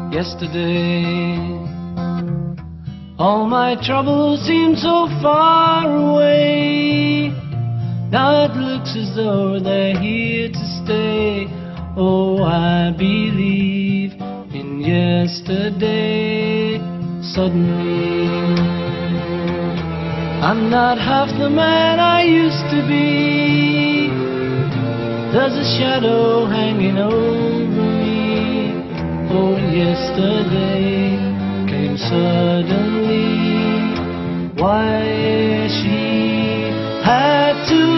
yesterday. All my troubles seem so far away. Now it looks as though they're here to stay. Oh, I believe in yesterday. Suddenly, I'm not half the man I used to be. There's a shadow hanging over me. Oh, yesterday came suddenly. Why she had to